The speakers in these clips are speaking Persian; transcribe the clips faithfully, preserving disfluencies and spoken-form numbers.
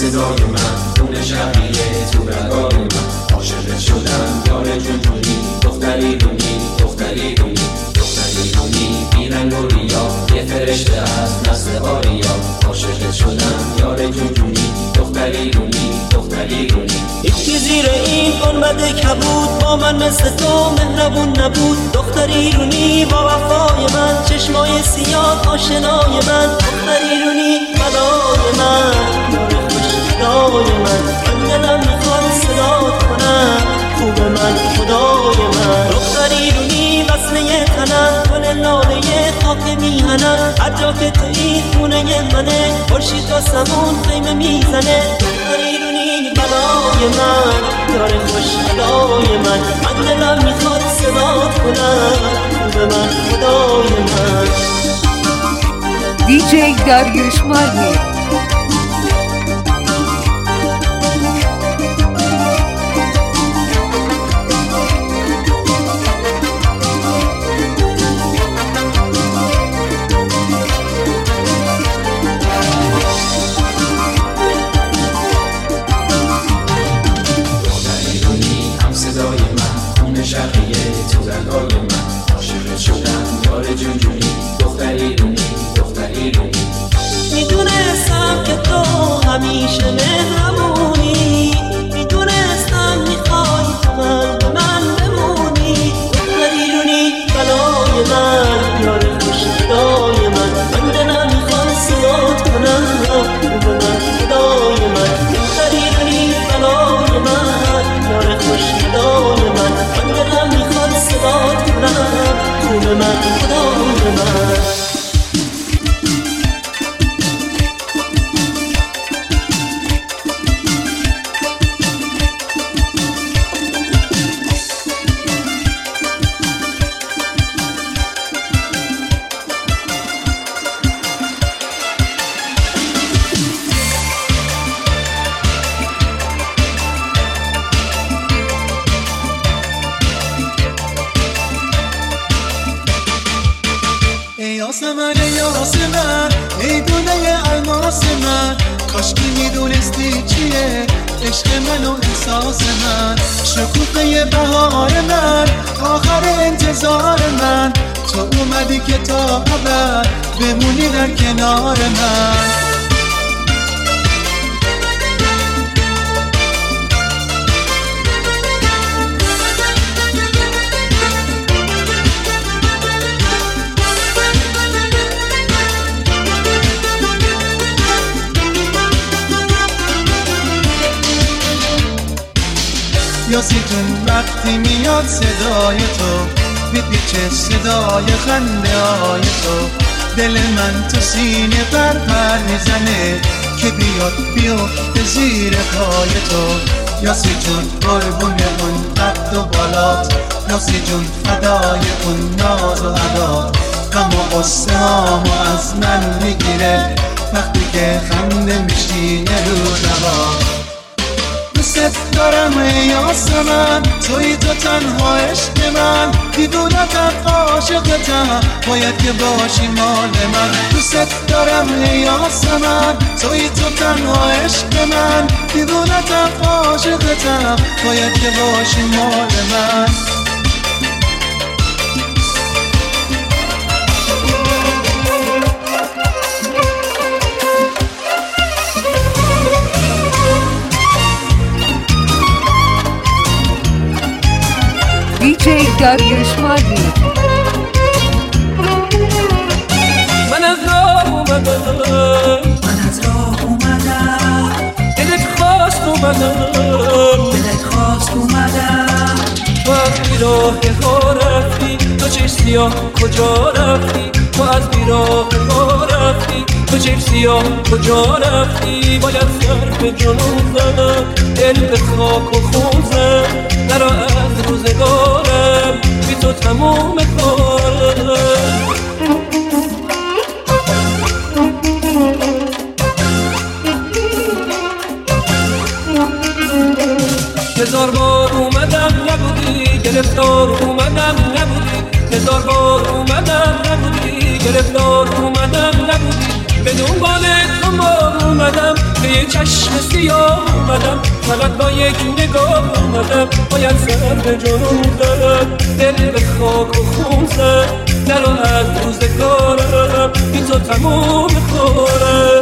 صدای من، خون شهریه تو رگای من. عاشقت شدم یار جونجونی، دختری رونی، دختری رونی، دختری رونی، بیرنگ و ریا، یه فرشته از نسل آریا. عاشقت شدم یار جونجونی، دختری رونی، دختری رونی. یکی زیر این گنبد کبود با من مثل تو مهربون نبود. دختری رونی با وفای من، چشمای سیاه آشنای من. دختری رونی بلای من، یار خوش خدای من. من دلم میخواد صدات کنم، خوب من خدای من. دختری رونی وصله تنم، گل لاله خاک میهنم. هر جا که تویی خونه منه، خورشید تا سمون خیمه میزنه. دختری رونی بلای من، یار خوش خدای من. من دلم میخواد صدات کنم، خوب من خدای من. دی جی داریوش مانی. میدونستم که تو همیشه مهربونی، میدونستم میخوای تو من به من بمونی. دختری رونی بلای من، یار خوش خدای من. من دلم میخواد صدات کنم، خوب من خدای من. دختری رونی بلای من، یار خوش خدای من. من دلم میخواد صدات کنم، خوب من خدای من. یاسمن یاسمن ای دونه الماس من، کاش که میدونستی چیه عشق من و احساس من. شکوفه بهار من، آخر انتظار من. تو اومدی که تا ابد بمونی در کنار من. یاسی جون وقتی میاد صدای تو، میپیچه صدای خنده های تو. دل من تو سینه پر پر میزنه که بیاد بیفته زیر پای تو. یاسی جون قربون اون قد و بالات، یاسی جون فدای اون ناز و ادا. غم و قصه هامو از من میگیره وقتی که خنده میشینه رو نوا. دوست دارم ای یاسمن، توی تو تنها عشق من. دیوونتم عاشقتم، باید که باشی مال من. دوست دارم ای یاسمن، توی تو تنها عشق من. دیوونتم عاشقتم، باید که باشی مال من. دی جی داریوش مانی. من از راه اومدم، من از راه اومدم. دلت خواست اومدم، دلت خواست اومدم. تو از بیراه ها رفتی، تو چشم سیاه کجا رفتی؟ تو از بیراه ها رفتی، تو چشم سیاه کجا رفتی؟ باید سر به جنون زدم، دل به خاک و خون زد. نرا از روزگارم، بی تو تموم کارم. هزار بار اومدم نبودی، گرفتار اومدم نبودی. هزار بار اومدم نبودی، گرفتار اومدم نبودی. به دنبال تو ما اومدم، به یه چشم سیاه اومدم، فقط با یک نگاه اومدم. باید سر به جنون دارم، دل به خاک و خون زد، نرو از روزگارم بی تو تموم خورم.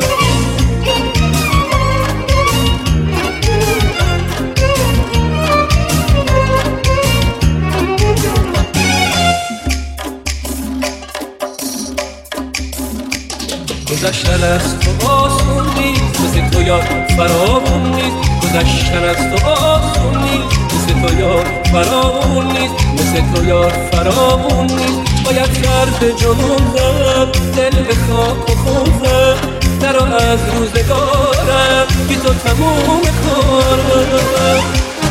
گذشتن از تو آسون نیست، مثل تو یاد فراون نیست. گذشتن از تو آسون نیست، مثل تو یاد فراون نیست. مثل تو یاد فراون نیست. باید سر به جنون زد، دل به خاک و خون زد، نرو از روزگارم بی تو تموم کارم.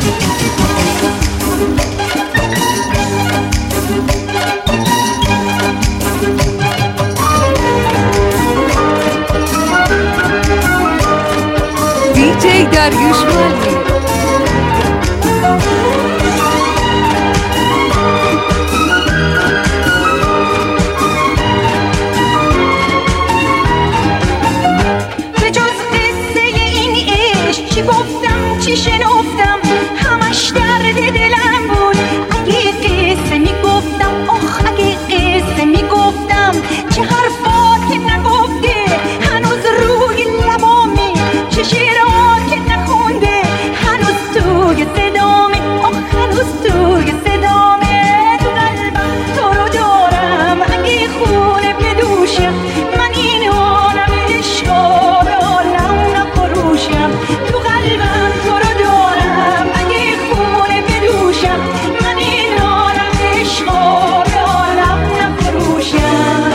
دیجی داریوش مالنی. به جز قصه این عشق چی گفتم چی شنفتم، همش درد دلم بود. اگه قصه میگفتم، آخ اگه قصه میگفتم، چه حرفا که نگفته هنوز روی لبامی، چه شعرها که نخونده هنوز توی صدامه، آخ هنوز توی صدامه. تو قلبم تو رو دارم، اگه خونه بدوشم من این عالم عشقا به عالم نفروشم. تو قلبم تو رو دارم، اگه خونه بدوشم من این عالم عشقا به عالم نفروشم.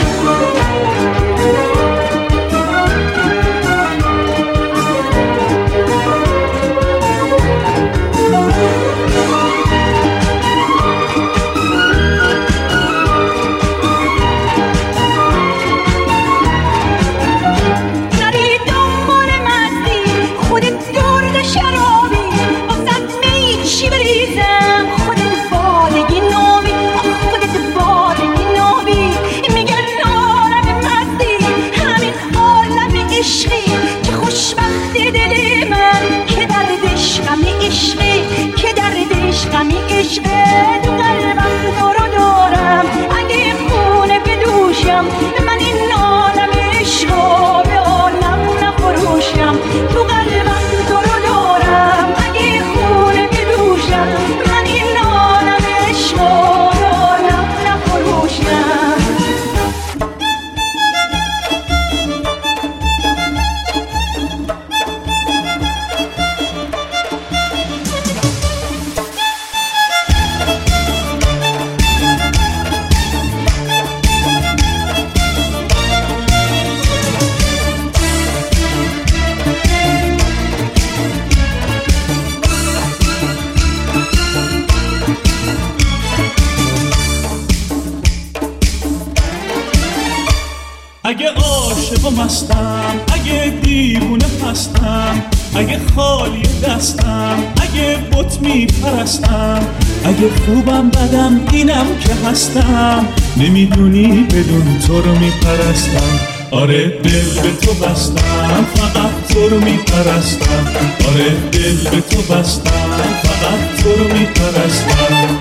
نری دنبال مستی، خودت درد شرابی، واسه می چی بریزم، خودت بالگی نوبی، خودت بالگی نوبی. میگن عالم مستی همین عالم عشقی، که خوشبخت دل من که دردش غمی عشقی، که دردش غمی عشقه. تو قلبم تو رو دارم، اگه خونه بدوشم من این عالم عشقا به عالم نفروشم. تو قلبم تو رو دارم، اگه خونه بدوشم من این عالم عشقا به عالم نفروشم. اگه عاشق و مستم، اگه دیوونه هستم، اگه خالی دستم، اگه بت میپرستم، اگه خوبم بدم اینم که هستم، نمیدونی بدون تو رو میپرستم. آره دل به تو بستم، فقط تو رو میپرستم. آره دل به تو بستم، فقط تو رو میپرستم.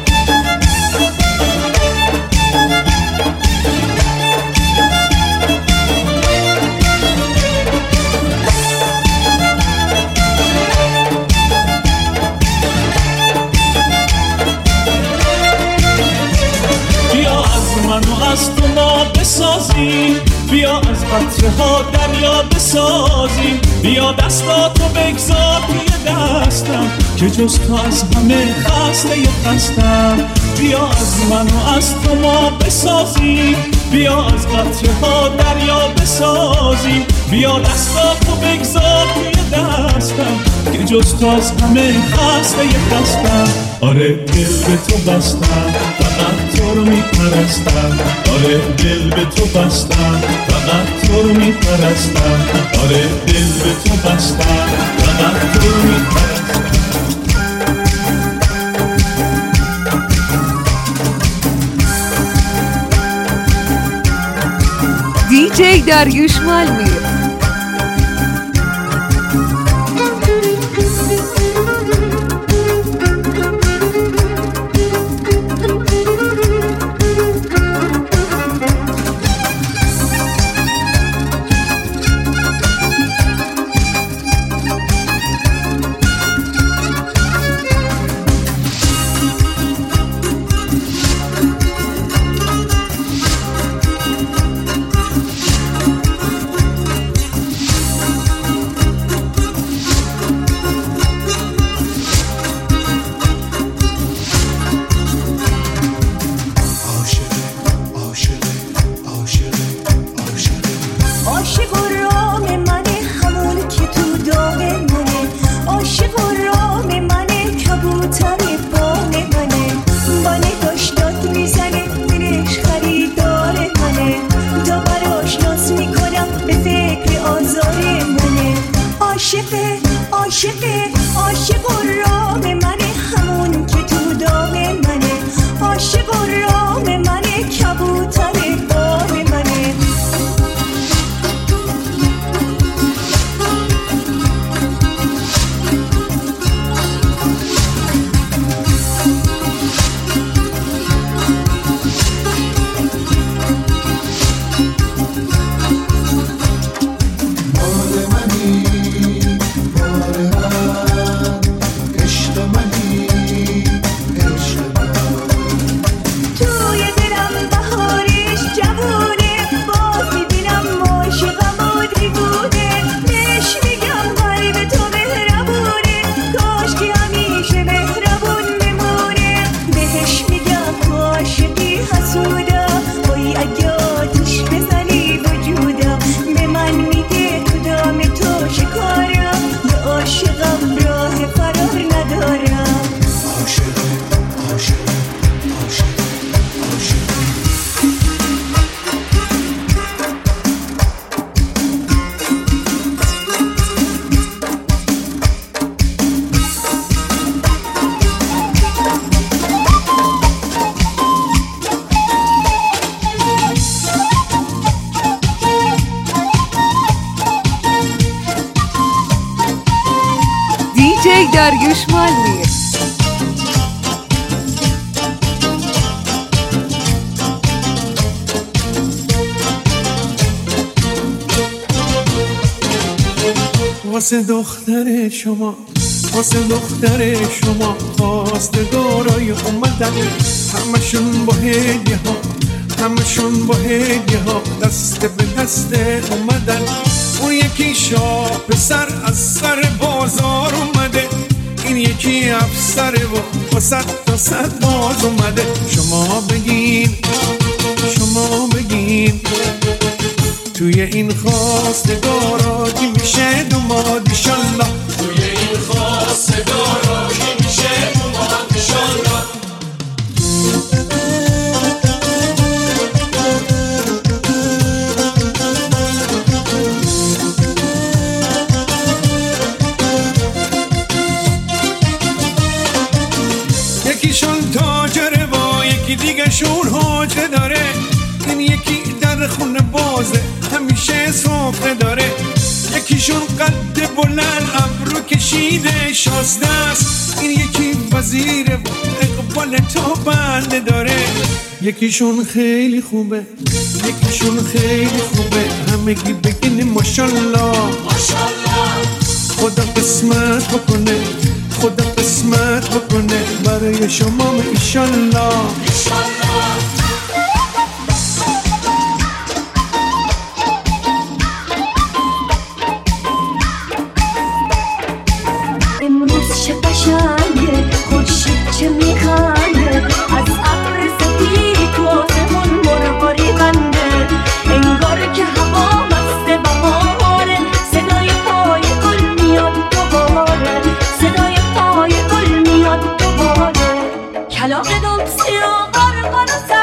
از تو ما بسازیم، بیا از قطره ها دریا بسازیم، بیا دستاتو بگذار توی دستم، که جز تو از همه خسته خستم. بیا از من و از تو ما بسازیم، بیا از قطره ها دریا بسازیم، بیا دستاتو بگذار توی دستم، که جز تو از همه خسته خستم. آره دل به تو بستم، فقط تو رو میپرستم. آره دل به تو بستم، فقط تو رو میپرستم. آره دل به تو بستم، فقط تو رو میپرستم. دی دیجی داریوش مالمیر. دیجی داریوش مالمیر. واسه دختر شما واسه دختر شما خواستگارای اومدن، همشون با هدیه ها همشون با هدیه ها دست به دست اومدن. اون یکی شاه پسر از سر بازار اومده، این یکی افسره و با صد تا صد باز اومده. شما بگین شما بگین توی این خواستگارا کی میشه دوماد ایشالله، توی این خواستگارا کی میشه دوماد ایشالله. یکیشون تاجره و یکی دیگه شون حاجه داره، این یکی در خونه بازه همیشه سفره داره. یکیشون قد بلند ابرو کشیده شازده است، این یکی وزیره و اقبال تا بنده داره. یکیشون خیلی خوبه یکیشون خیلی خوبه، همگی بگین ماشالله ماشالله. خدا قسمت بکنه خدا قسمت بکنه برای شما ایشالله ایشالله. امروز چه قشنگه، خورشید چه میخنده، از ابر سفید تو آسمون مرغا ریغنده، انگار که هوا مست بهاره، صدای پای گل میاد دوباره، صدای پای گل میاد دوباره. کلاغ دم سیاه قرقر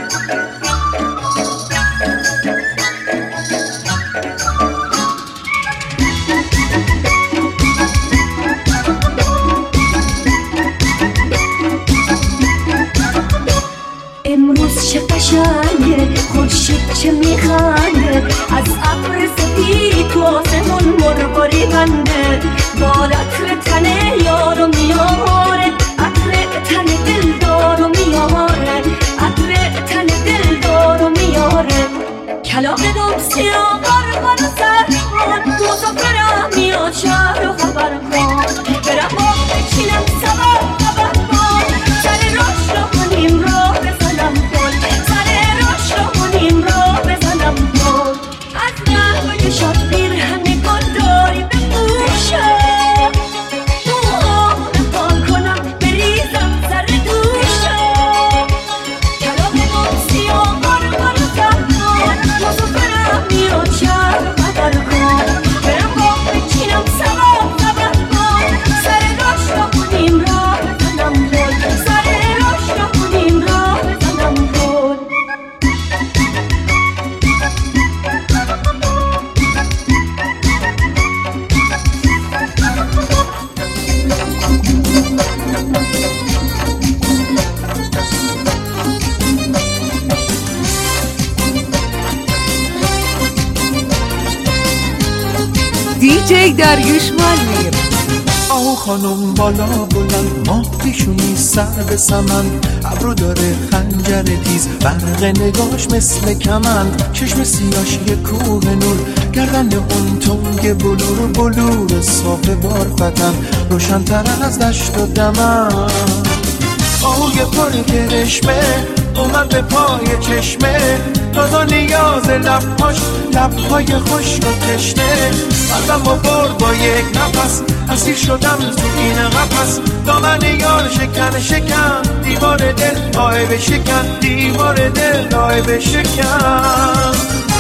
امروز چه قشنگه خورشید چه میخنده از ابر سفید تو آسمون مرغاری بنده باد عطر تن یارو میاره عطر تن دلدارو میاره عطر تن دلدارو میاره کلاق دوم سیاه قرقر و سرحان مسافرم میاد شهر و خبر کن برم با بچینم سبب خبر کن سر راش را کنیم راه بزنم کن سر راش را کنیم راه بزنم کن از نهوی شاد بیر همه گل داری بپوشه تو آمونه پان کنم بریزم سر دوشه کلاق دوم سیاه قرقر و سرحان مسافرم میاد شهر و خبر کن برم با بچینم سبب خبر کن سر راش را کنیم راه بزنم کن سر راش را کنیم راه بزنم کن دیجی داریوش مالمیر. آه خانم بالا بلند ماه پیشونی سر به سمن ابرو داره خنجر تیز برق نگاش مثل کمند چشم سیاش یه کوه نور گردن اون تنگ بلور بلور صاف بارفتن روشن‌تر از دشت و دمن آه یه پر کرشمه اومد به پای چشمه تازا نیاز لبهاش لبهای خشک و تشنه قلبم و برد با یک نفس اسیر شدم تو این قفس دامن یار شکن شکن دیوار دل آه شکن دیوار دل آه شکن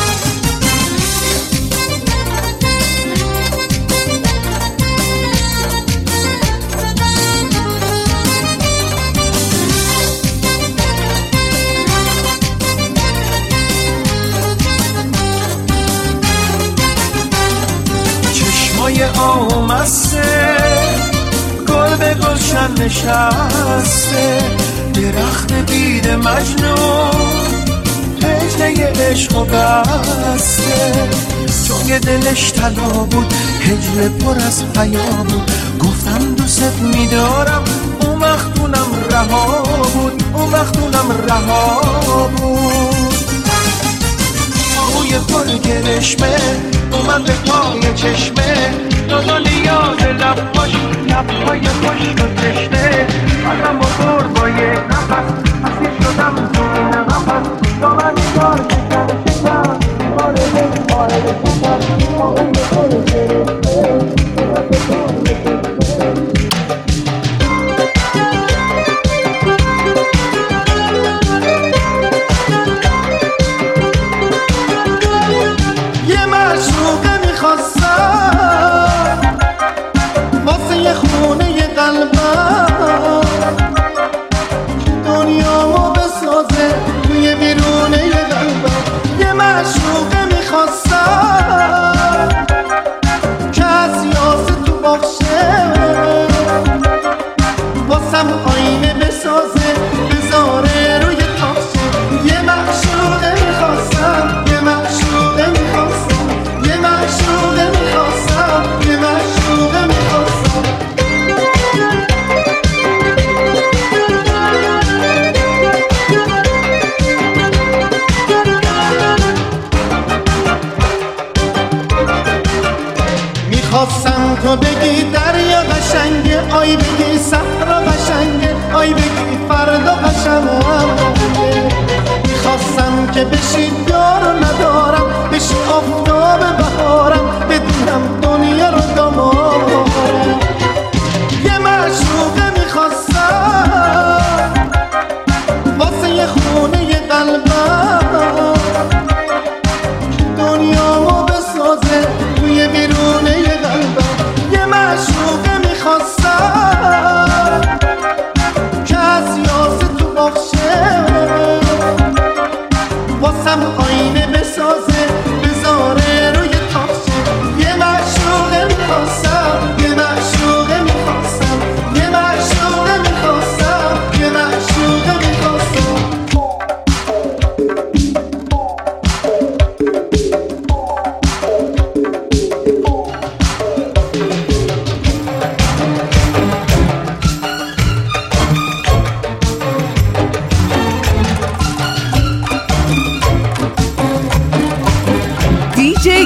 چشمای آمسته گل به گلشن نشسته درخت بید مجنون هجله عشق و بسته چون یه دلش طلا بود هجله پر از حیا بود گفتم دوست میدارم اون وقت اونم رها بود اون وقت اونم رها بود آهوی پر کرشمه اومد به پای چشمه دادا نیاز لبهاش لبهای خشک و تشنه قلبم و برد با یک نفس اسیر شدم تو این قفس دامن یار شکن شکن دیوار دل آه شکن آهوی پر کرشمه اومد به پای چشمه خواستم تو بگی دریا قشنگه آی بگی صحرا قشنگه آی بگی فردا قشنگه میخواستم که بشی یارو ندارم بشی آفتاب بهارم بدونم دنیا رو دامارم یه معشوقه میخواستم واسه یه خونه یه قلبم دنیامو بسازه توی بیرونه یه قلبم یه معشوقه میخواستم که از یاسه تو باخشه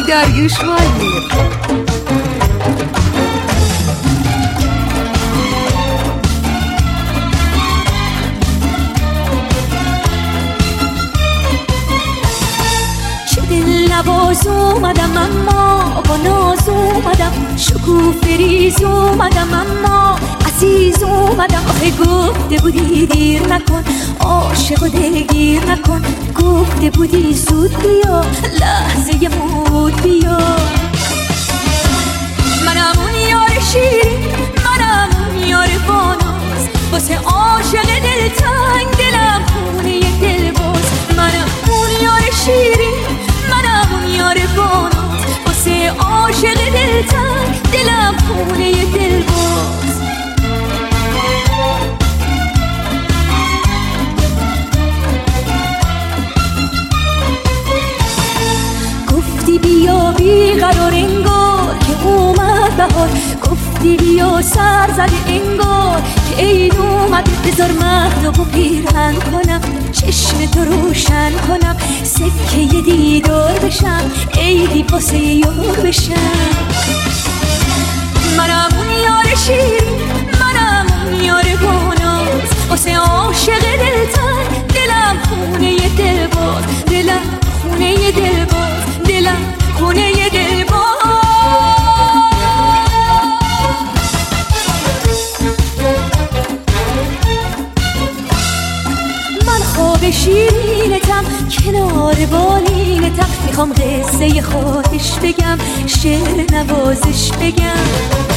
داریوش مالمیر. نواز اومدم اما با ناز اومدم، شکوفه ریز اومدم اما عزیز اومدم. آخه گفته بودی دیر نکن، عاشق و دلگیر نکن، گفته بودی زود بیا، لحظه مود بیا. منم اون یار شیرین، منم اون یار باناز، واسه عاشق دلتنگ دلم خونه دل باز. منم اون یار شیرین، منم اون یار باناز، واسه عاشق دلتنگ دلم خونه دل باز. گفتی بیا بیقرار انگار که اومد بهار، گفتی بیا سر زده انگار که عید اومد. بذار مهد و پیرهن کنم، چشم تو روشن کنم، سکه ی دیدار بشم، عیدی واسه یار بشم. منم اون یار شیرین، منم اون یار باناز، واسه عاشق دلتنگ دلم خونه دل باز، دلم خونه دل باز، دلم خونه دل باز. خواب شیرینتم کنار بالینتم، میخوام قصه خواهش بگم، شعر نوازش بگم.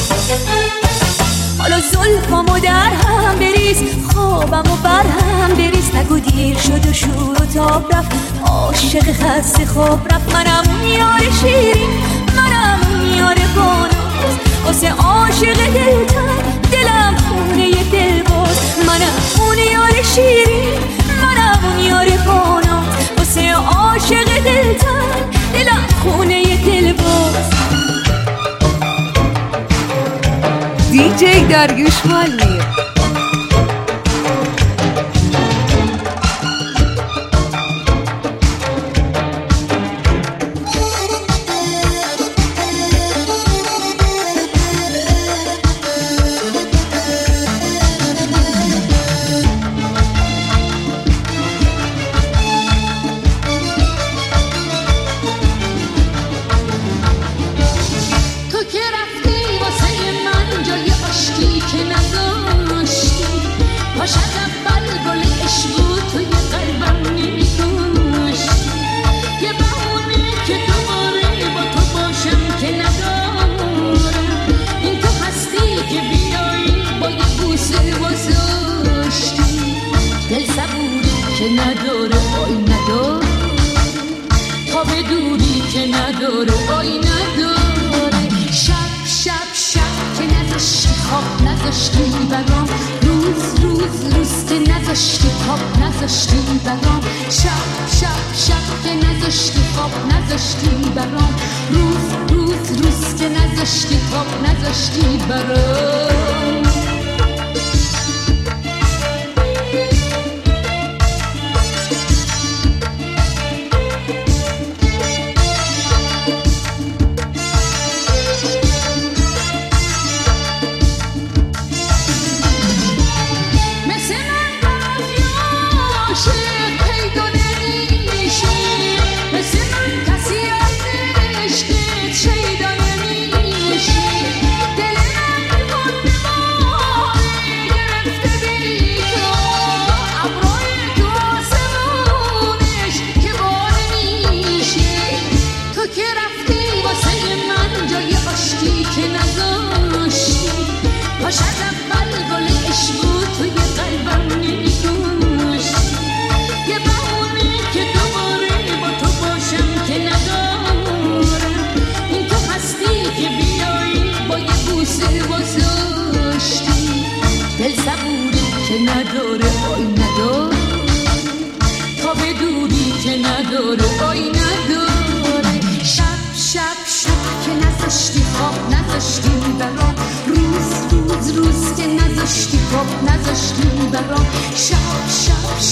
حالا زلفامو در هم بریز، خوابمو بر هم بریز، نگو دیر شد و شور و تاب رفت، عاشق خسته خواب رفت. منم اون یار شیرین، منم اون یار باناز، واسه عاشق دلتنگ دلم خونه دل باز. منم اون یار شیرین، منم اون یار باناز، واسه عاشق دلتنگ دلم خونه دل باز. دیجی داریوش مالمیر.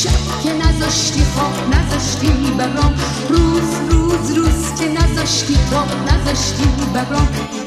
نذاشتی خواب نذاشتی برام، روز روز روز که نذاشتی را نذاشتی بگم